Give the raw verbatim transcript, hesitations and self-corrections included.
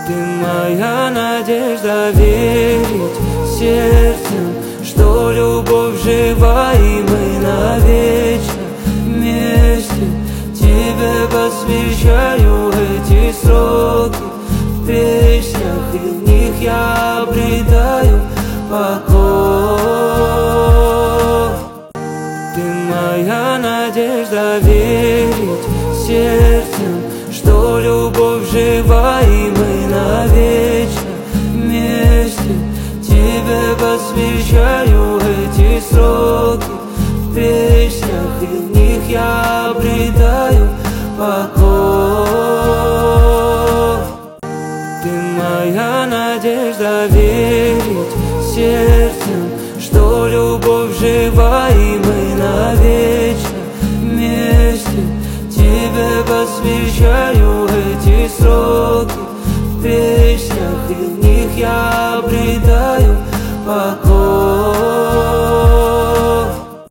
Ты моя надежда, верить сердцем, что любовь жива и мы навечно вместе. Тебе посвящаю эти сроки в песнях, и в них я обретаю покой. Ты моя надежда, верить сердцем, что любовь жива и мы навечно вместе. Тебе посвящаю эти сроки в песнях, и в них я обретаю покой. Ты моя надежда, верить сердцем, что любовь жива и мы навечно вместе. Тебе посвящаю эти сроки в песнях, и в них я обретаю покой.